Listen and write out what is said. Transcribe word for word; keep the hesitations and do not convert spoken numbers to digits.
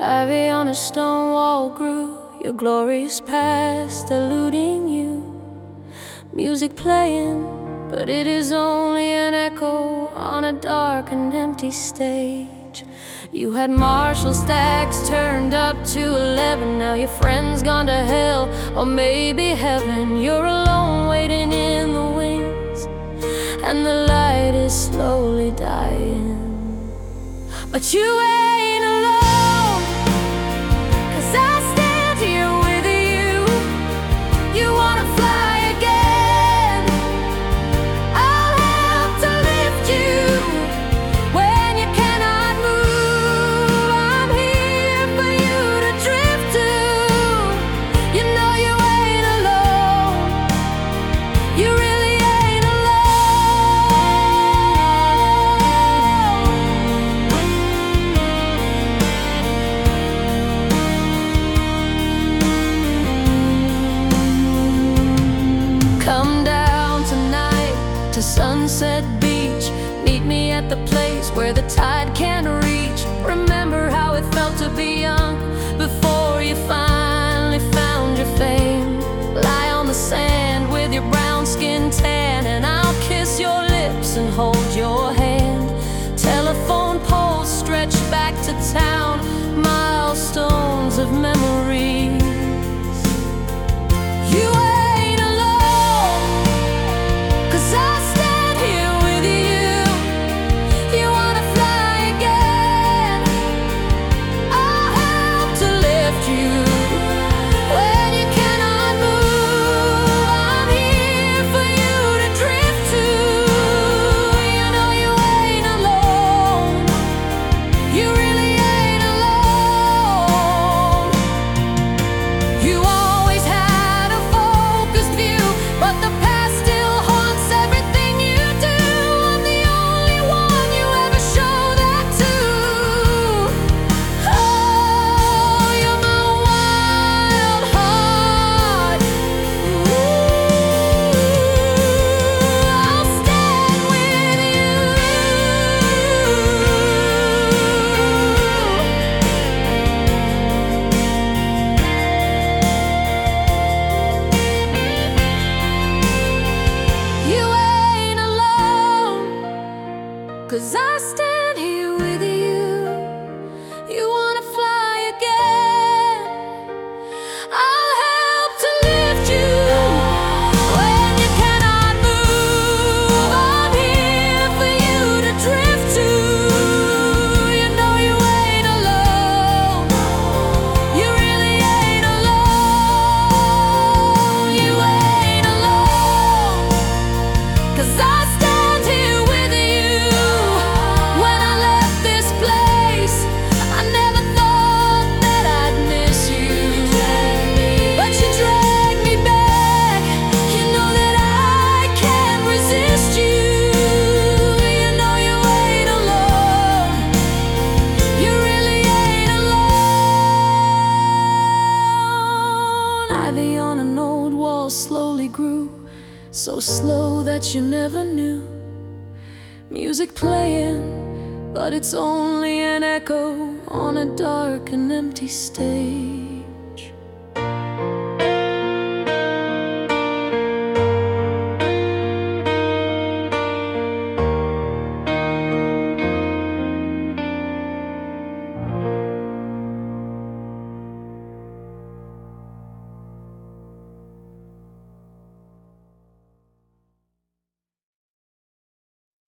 Ivy on a stone wall grew, your glorious past eluding you. Music playing, but it is only an echo on a dark and empty stage. You had Marshall stacks turned up to eleven. Now your friend's gone to hell, or maybe heaven. You're alone waiting in the wings, and the light is slowly dying. But you ain't alone, 'cause I stand here with you. You wanna fly again, I'll help to lift you when you cannot move. I'm here for you to drift to. You know you ain't alone, you really ain't Come down tonight to Sunset Beach. Meet me at the place where the tide can't reach. Remember how it felt to be young before you finally found your fame. Lie on the sand with your brown skin tan, and I'll kiss your lips and hold your hand. Telephone poles stretch back to town, milestones of memories. You Cause I stand here with you. You wanna fly again, I'll help to lift you when you cannot move. I'm here for you to drift to. You know you ain't alone, you really ain't alone. You ain't alone, 'cause I stand here with you. Ivy on an old wall slowly grew, so slow that you never knew. Music playing, but it's only an echo on a dark and empty stage.